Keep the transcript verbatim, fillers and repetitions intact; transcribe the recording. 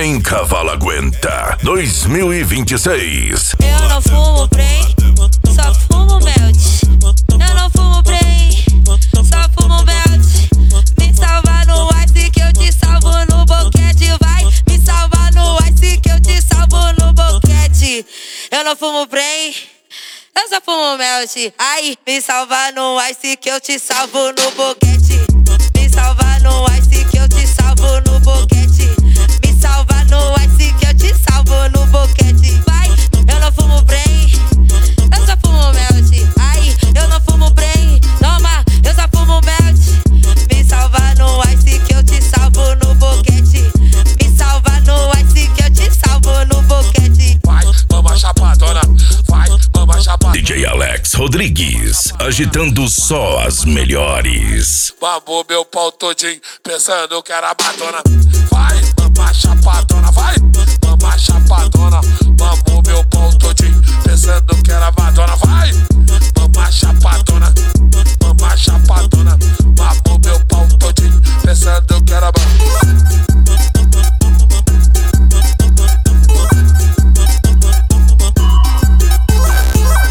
Nem Cavalo Aguenta dois mil e vinte e seis. Eu não fumo Prey, só fumo Melt. Eu não fumo Prey, só fumo Melt. Me salva no ice que eu te salvo no boquete. Vai me salvar no ice que eu te salvo no boquete. Eu não fumo Prey, eu só fumo Melt. Ai, me salva no ice que eu te salvo no boquete. Me salva no ice que eu te salvo no boquete. Me salva no ice que eu te salvo no boquete. Vai, eu não fumo Prey, eu só fumo Melt. Ai, eu não fumo Prey, toma, eu só fumo Melt. Me salva no ice que eu te salvo no boquete. Me salva no ice que eu te salvo no boquete. Vai, mama chapadona, vai, mama chapadona. D J Alex Rodrigues, agitando só as melhores. Mamou meu pau todinho, pensando que era batona. Vai, mama chapadona, vai, mama chapadona. Mamou